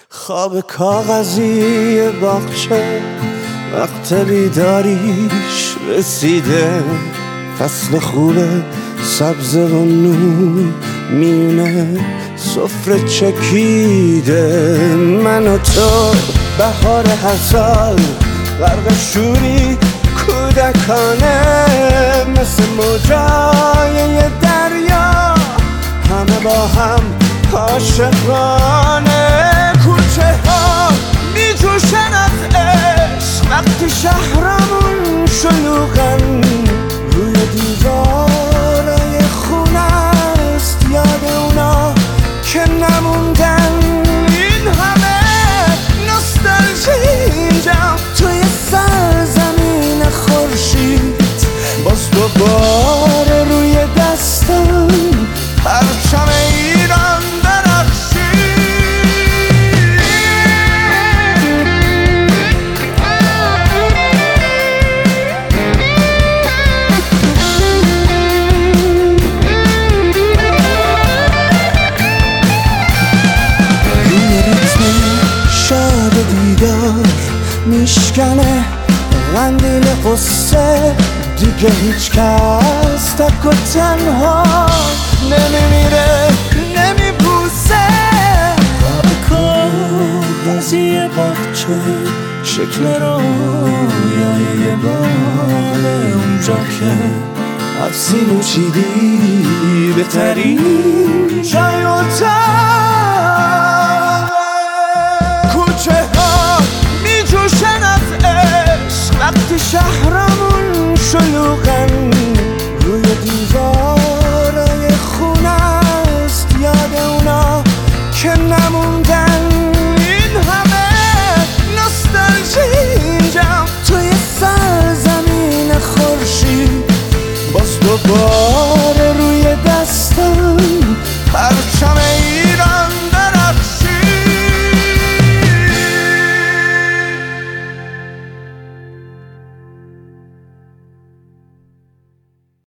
خواب کاغذی باغچه وقت بیداریش رسیده، فصل خوبه سبز و نور میونه سفره چکیده. من و تو بهار هر سال غرق شوری کودکانه، مثل موجای دریا همه با هم عاشقانه. کوچه ها می جوشن از عشق وقتی شهرمون شلوغن، روی دیوارای خونه است یاد اونا که نموندن. این همه نوستالژی اینجا توی سرزمین خورشید، باز دوباره روی دستم پرچم ایران میشکنه قندیل قصه، دیگه هیچ کس تک و تنها نمیمیره نمیپوسه. خواب کاغذی باغچه شکل رویای یه باغه، اونجا که افسین و چیدی بهترین جای اتاق. کوچه ها می جوشن از عشق وقتی شهرمون شلوغن، روی دیوارای خونه است یاد اونا که نموندن. این همه نوستالژی اینجا توی سرزمین خورشید، باز دوباره